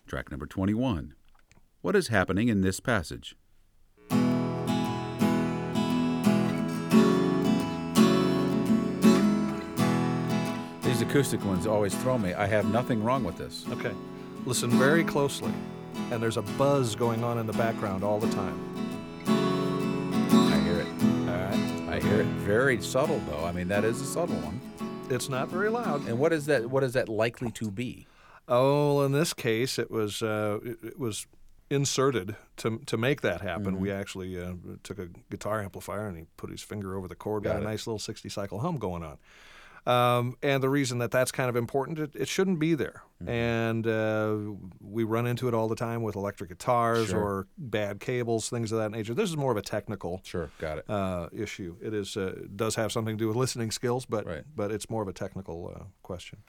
Track number 21. What is happening in this passage? These acoustic ones always throw me. I have nothing wrong with this. Okay. Listen very closely. And there's a buzz going on in the background all the time. I hear it. All right. I hear it. Very subtle, though. I mean, that is a subtle one. It's not very loud. And what is that? What is that likely to be? Oh, in this case, it was inserted to make that happen. Mm-hmm. We actually took a guitar amplifier and he put his finger over the chord, got a nice little 60-cycle hum going on. And the reason that that's kind of important, it shouldn't be there. Mm-hmm. And we run into it all the time with electric guitars or bad cables, things of that nature. This is more of a technical issue. It is does have something to do with listening skills, but it's more of a technical question.